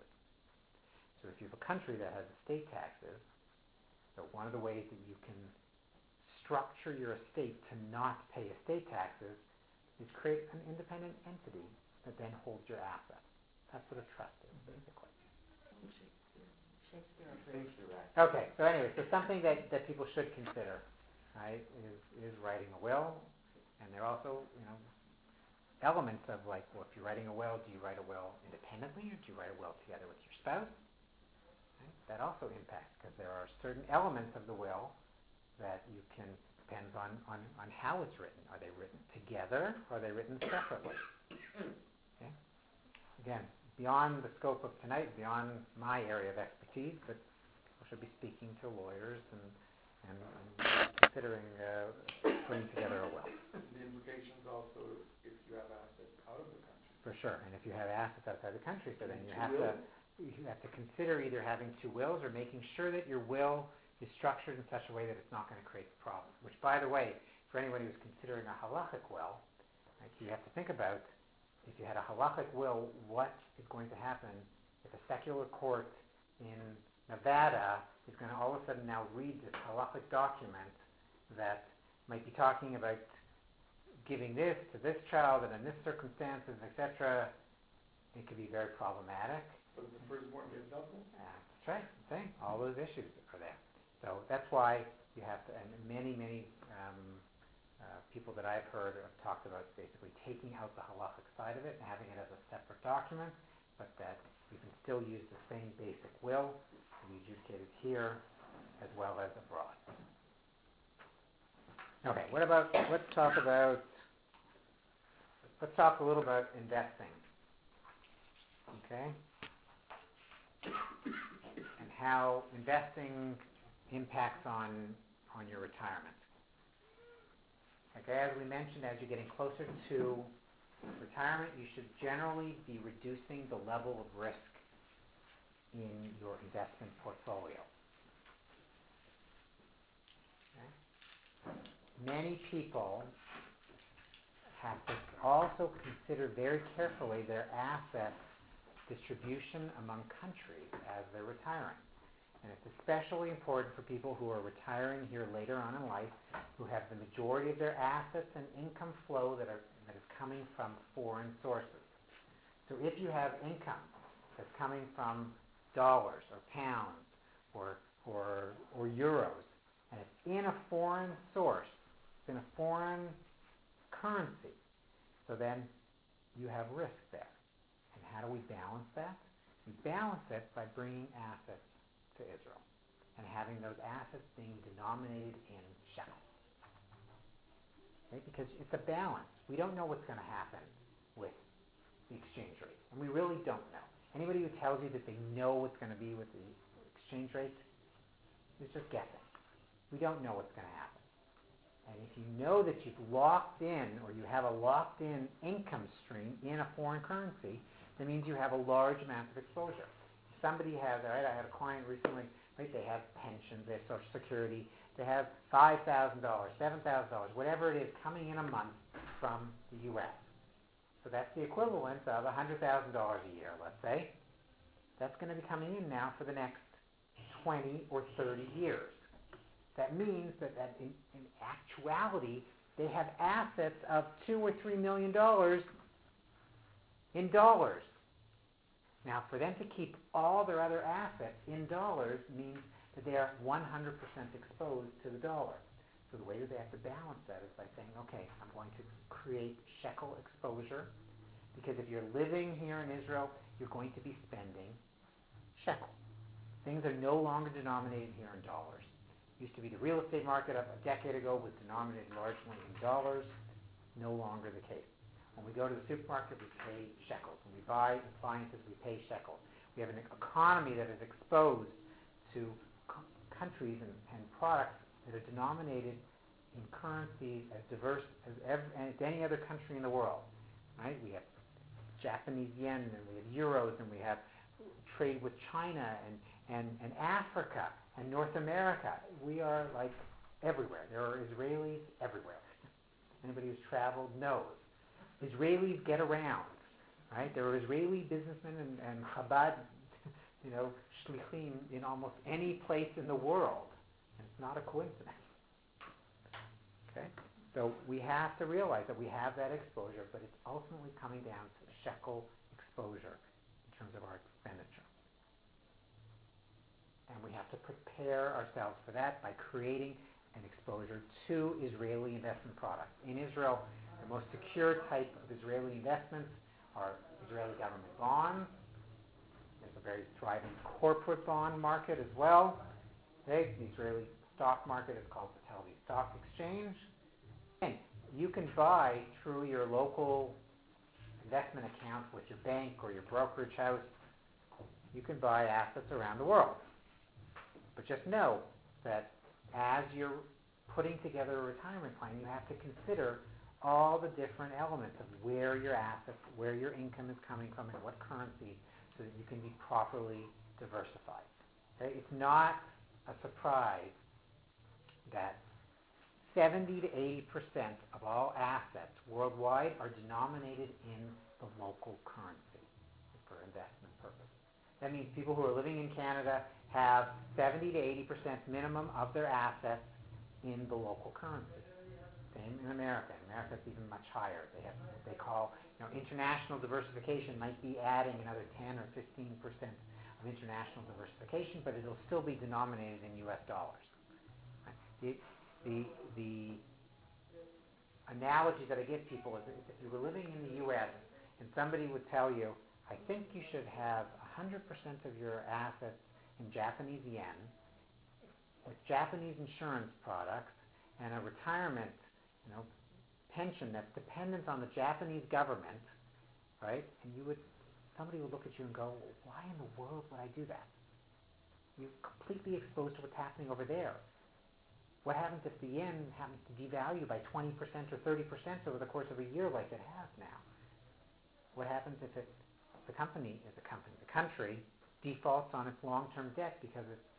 Speaker 1: So if you have a country that has estate taxes, so one of the ways that you can structure your estate to not pay estate taxes is create an independent entity that then holds your assets. That's what a trust is, basically.
Speaker 4: Shakespeare. Shakespeare.
Speaker 3: Shakespeare, right?
Speaker 1: Okay, so anyway, so something that, that people should consider, right, is, is writing a will, and there are also, you know, elements of like, well, if you're writing a will, do you write a will independently, or do you write a will together with your spouse? Right? That also impacts, because there are certain elements of the will that you can, depends on, on, on how it's written. Are they written together, or are they written separately? Okay? Again, beyond the scope of tonight, beyond my area of expertise, but we should be speaking to lawyers and, and, and considering uh, putting together a will.
Speaker 3: The implications also if you have assets out of the country.
Speaker 1: For sure, and if you have assets outside the country, so then you
Speaker 3: Two
Speaker 1: have to
Speaker 3: wills.
Speaker 1: you have to consider either having two wills or making sure that your will is structured in such a way that it's not going to create problems. Which, by the way, for anyone who's considering a halachic will, like you have to think about, if you had a halachic will, what is going to happen if a secular court in Nevada is going to all of a sudden now read this halachic document that might be talking about giving this to this child and in this circumstances, et cetera. It could be very problematic.
Speaker 3: So does the firstborn get double?
Speaker 1: Uh, that's right. Same. All those issues are there. So that's why you have to, and many, many um, uh, people that I've heard have talked about basically taking out the halachic side of it and having it as a separate document, but that you can still use the same basic will to be adjudicated here as well as abroad. Okay, what about, let's talk about, let's talk a little about investing. Okay? And how investing impacts on on your retirement. Okay, as we mentioned, as you're getting closer to retirement, you should generally be reducing the level of risk in your investment portfolio. Okay? Many people have to also consider very carefully their asset distribution among countries as they're retiring. And it's especially important for people who are retiring here later on in life, who have the majority of their assets and income flow that are that is coming from foreign sources. So if you have income that's coming from dollars or pounds or or or euros, and it's in a foreign source, it's in a foreign currency, so then you have risk there. And how do we balance that? We balance it by bringing assets to Israel and having those assets being denominated in shekel. Okay? Because it's a balance. We don't know what's going to happen with the exchange rate, and we really don't know. Anybody who tells you that they know what's going to be with the exchange rate is just guessing. We don't know what's going to happen. And if you know that you've locked in, or you have a locked-in income stream in a foreign currency, that means you have a large amount of exposure. Somebody has, right, I had a client recently, right, they have pensions, they have Social Security, they have five thousand dollars, seven thousand dollars, whatever it is coming in a month from the U S. So that's the equivalent of one hundred thousand dollars a year, let's say. That's going to be coming in now for the next twenty or thirty years. That means that, that in, in actuality, they have assets of two or three million dollars in dollars. Now, for them to keep all their other assets in dollars means that they are one hundred percent exposed to the dollar. So the way that they have to balance that is by saying, okay, I'm going to create shekel exposure, because if you're living here in Israel, you're going to be spending shekel. Things are no longer denominated here in dollars. Used to be the real estate market up a decade ago was denominated largely in dollars. No longer the case. When we go to the supermarket, we pay shekels. When we buy appliances, we pay shekels. We have an economy that is exposed to c- countries and, and products that are denominated in currencies as diverse as, ever, as any other country in the world. Right? We have Japanese yen, and we have euros, and we have trade with China and, and, and Africa and North America. We are like everywhere. There are Israelis everywhere. Anybody who's traveled knows. Israelis get around, right? There are Israeli businessmen and, and Chabad, you know, shlichim in almost any place in the world. And it's not a coincidence. Okay? So we have to realize that we have that exposure, but it's ultimately coming down to shekel exposure in terms of our expenditure. And we have to prepare ourselves for that by creating an exposure to Israeli investment products. In Israel, the most secure type of Israeli investments are Israeli government bonds. There's a very thriving corporate bond market as well. Okay? The Israeli stock market is called the Tel Aviv Stock Exchange. And you can buy through your local investment account with your bank or your brokerage house, you can buy assets around the world. But just know that as you're putting together a retirement plan, you have to consider all the different elements of where your assets, where your income is coming from, and what currency, so that you can be properly diversified. Okay? It's not a surprise that seventy to eighty percent of all assets worldwide are denominated in the local currency for investment purposes. That means people who are living in Canada have seventy to eighty percent minimum of their assets in the local currency. Same in America. In America, it's even much higher. They have what they call, you know, international diversification might be adding another ten or fifteen percent of international diversification, but it'll still be denominated in U S dollars. Right? The, the, the analogy that I give people is if you were living in the U S and somebody would tell you, I think you should have one hundred percent of your assets in Japanese yen with Japanese insurance products and a retirement, you know, pension that's dependent on the Japanese government, right? And you would, somebody would look at you and go, why in the world would I do that? You're completely exposed to what's happening over there. What happens if the yen happens to devalue by twenty percent or thirty percent over the course of a year like it has now? What happens if it, the company is a company, the country defaults on its long-term debt because it's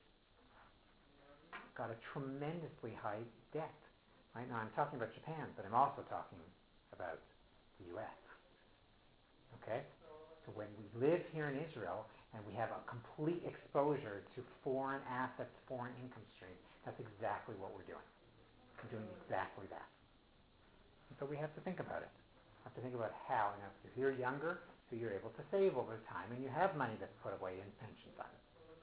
Speaker 1: got a tremendously high debt? Right now I'm talking about Japan, but I'm also talking about the U S. Okay? So when we live here in Israel and we have a complete exposure to foreign assets, foreign income streams, that's exactly what we're doing. We're doing exactly that. And so we have to think about it. We have to think about how. Now, if you're younger, so you're able to save over time and you have money that's put away in pension funds.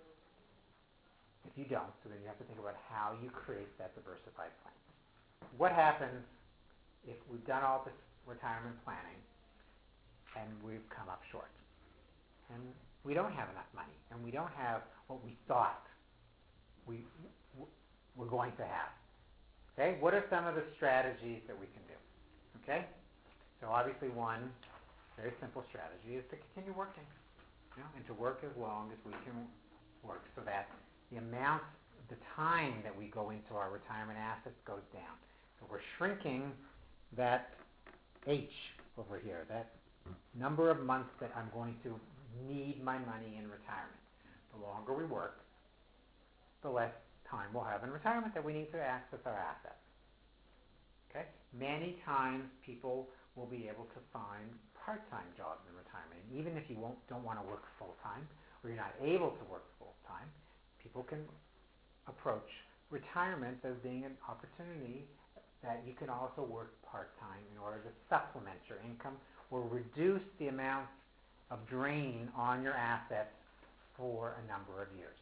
Speaker 1: If you don't, so then you have to think about how you create that diversified plan. What happens if we've done all this retirement planning and we've come up short? And we don't have enough money, and we don't have what we thought we w- were going to have. Okay? What are some of the strategies that we can do? Okay? So obviously one very simple strategy is to continue working, you know, and to work as long as we can work so that the amount, the time that we go into our retirement assets goes down. So we're shrinking that H over here, that number of months that I'm going to need my money in retirement. The longer we work, the less time we'll have in retirement that we need to access our assets. Okay? Many times people will be able to find part-time jobs in retirement. And even if you won't, don't want to work full-time, or you're not able to work full-time, people can approach retirement as being an opportunity that you can also work part-time in order to supplement your income or reduce the amount of drain on your assets for a number of years.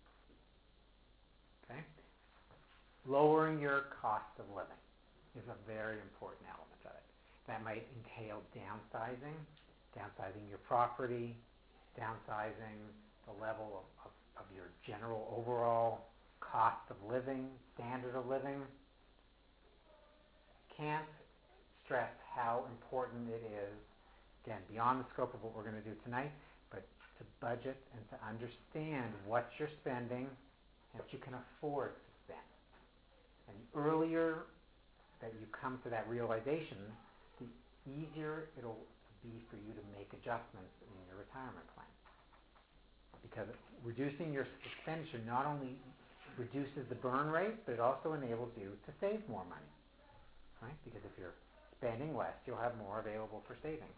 Speaker 1: Okay? Lowering your cost of living is a very important element of it. That might entail downsizing, downsizing your property, downsizing the level of, of, of your general overall cost of living, standard of living. Can't stress how important it is, again, beyond the scope of what we're going to do tonight, but to budget and to understand what you're spending and what you can afford to spend. And the earlier that you come to that realization, the easier it'll be for you to make adjustments in your retirement plan. Because reducing your expenditure not only reduces the burn rate, but it also enables you to save more money. Right? Because if you're spending less, you'll have more available for saving.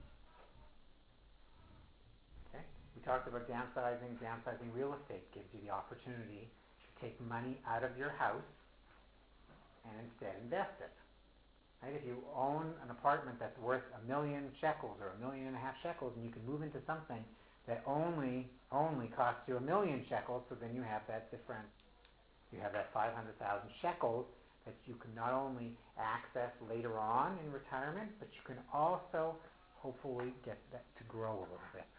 Speaker 1: Okay? We talked about downsizing. Downsizing real estate gives you the opportunity to take money out of your house and instead invest it. Right? If you own an apartment that's worth a million shekels or a million and a half shekels, and you can move into something that only only costs you a million shekels, so then you have that difference. You have that five hundred thousand shekels that you can not only access later on in retirement, but you can also hopefully get that to grow a little bit.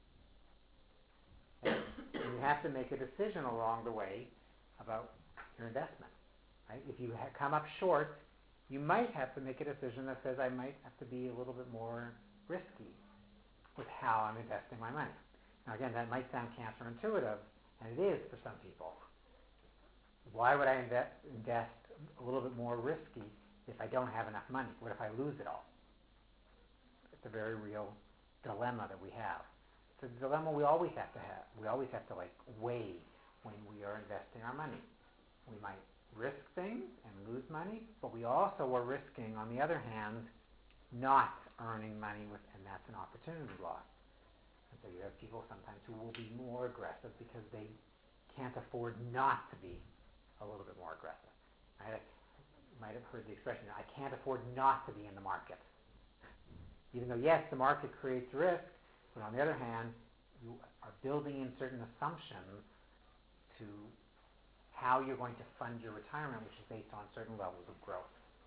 Speaker 1: And you have to make a decision along the way about your investment. Right? If you ha- come up short, you might have to make a decision that says I might have to be a little bit more risky with how I'm investing my money. Now again, that might sound counterintuitive, and it is for some people. Why would I invest, invest a little bit more risky if I don't have enough money? What if I lose it all? It's a very real dilemma that we have. It's a dilemma we always have to have. We always have to like weigh when we are investing our money. We might risk things and lose money, but we also are risking, on the other hand, not earning money with, and that's an opportunity loss. And so you have people sometimes who will be more aggressive because they can't afford not to be a little bit more aggressive. Right? You might have heard the expression, I can't afford not to be in the market. Even though, yes, the market creates risk, but on the other hand, you are building in certain assumptions to how you're going to fund your retirement, which is based on certain levels of growth.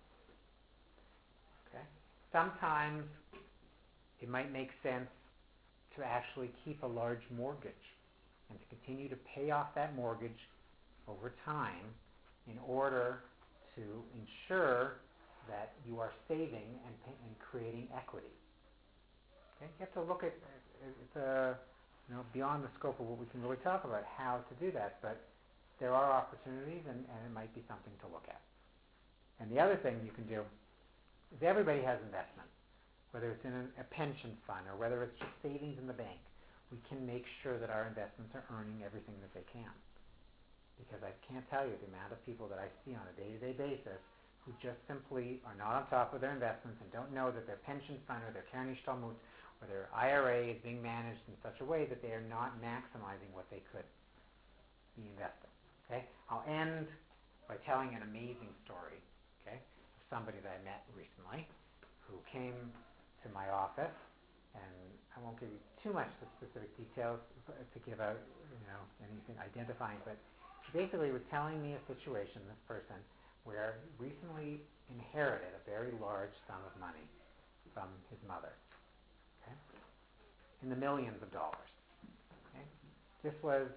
Speaker 1: Okay? Sometimes it might make sense to actually keep a large mortgage and to continue to pay off that mortgage over time in order to ensure that you are saving and, pay, and creating equity. Okay? You have to look at it's a, you know, beyond the scope of what we can really talk about how to do that, but there are opportunities, and, and it might be something to look at. And the other thing you can do is everybody has investments, whether it's in a, a pension fund or whether it's just savings in the bank. We can make sure that our investments are earning everything that they can. Because I can't tell you the amount of people that I see on a day-to-day basis who just simply are not on top of their investments and don't know that their pension fund or their Kernistalmut or their I R A is being managed in such a way that they are not maximizing what they could be investing. Okay? I'll end by telling an amazing story, okay, of somebody that I met recently who came to my office, and I won't give you too much of specific details to give out, you know, anything identifying, but he basically was telling me a situation, this person, where he recently inherited a very large sum of money from his mother, okay, in the millions of dollars. Okay? This was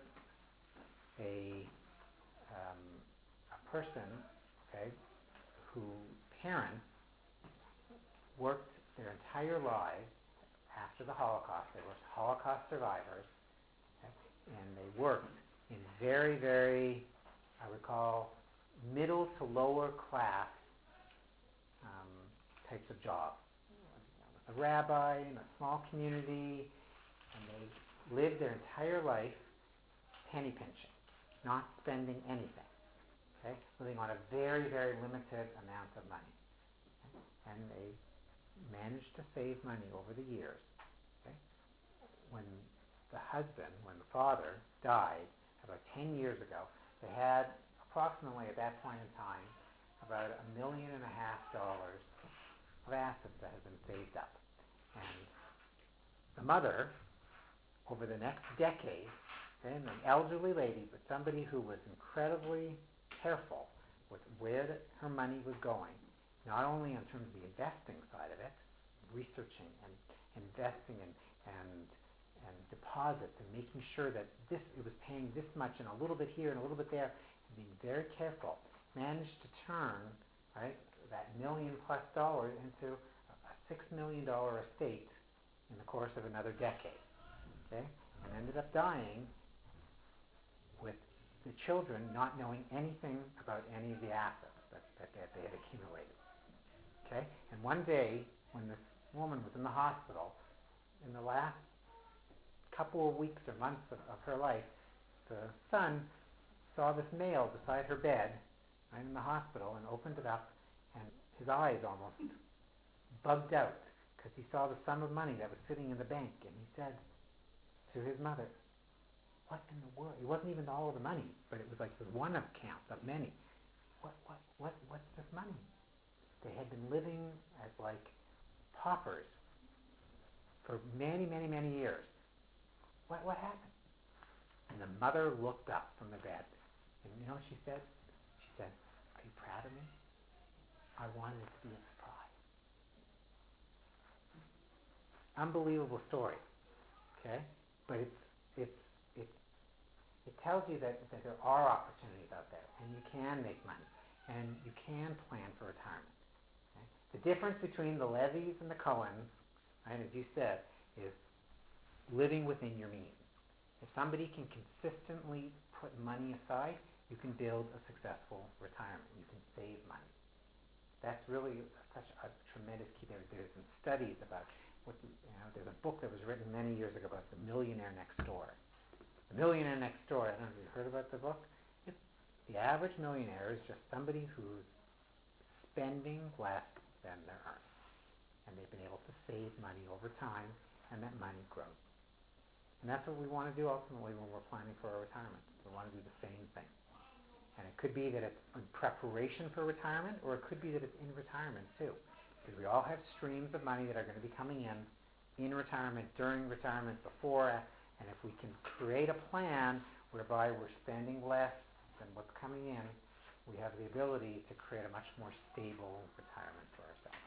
Speaker 1: a um, a person, okay, whose parents worked their entire lives after the Holocaust. They were Holocaust survivors, okay, and they worked in very, very, I would call, middle to lower class um, types of jobs. A rabbi in a small community, and they lived their entire life penny pinching, not spending anything, okay? Living on a very, very limited amount of money. Okay? And they managed to save money over the years. Okay? When the husband, when the father died about ten years ago, they had approximately at that point in time about a million and a half dollars of assets that had been saved up. And the mother, over the next decade, and an elderly lady, but somebody who was incredibly careful with where the, her money was going, not only in terms of the investing side of it, researching and investing and and, and deposits and making sure that this it was paying this much and a little bit here and a little bit there, and being very careful, managed to turn right that million plus dollars into a, a six million dollar estate in the course of another decade. Okay, and ended up dying with the children not knowing anything about any of the assets that, that, that they had accumulated. Okay? And one day, when this woman was in the hospital, in the last couple of weeks or months of, of her life, the son saw this mail beside her bed, right in the hospital, and opened it up, and his eyes almost bugged out, because he saw the sum of money that was sitting in the bank, and he said to his mother, what in the world? It wasn't even all of the money, but it was like the one account of many. What, what, what, what's this money? They had been living as like paupers for many, many, many years. What, what happened? And the mother looked up from the bed, and you know what she said? She said, "Are you proud of me? I wanted it to be a surprise." Unbelievable story, okay? But it's it's it's it tells you that, that there are opportunities out there, and you can make money, and you can plan for retirement. Okay? The difference between the Levies and the Cohens, right, as you said, is living within your means. If somebody can consistently put money aside, you can build a successful retirement. You can save money. That's really such a tremendous key. There, there's some studies about what the, you know. There's a book that was written many years ago about the millionaire next door. The Millionaire Next Door, I don't know if you've heard about the book. It's, the average millionaire is just somebody who's spending less than they're earning. And they've been able to save money over time, and that money grows. And that's what we want to do ultimately when we're planning for our retirement. We want to do the same thing. And it could be that it's in preparation for retirement, or it could be that it's in retirement too. Because we all have streams of money that are going to be coming in, in retirement, during retirement, before, and if we can create a plan whereby we're spending less than what's coming in, we have the ability to create a much more stable retirement for ourselves.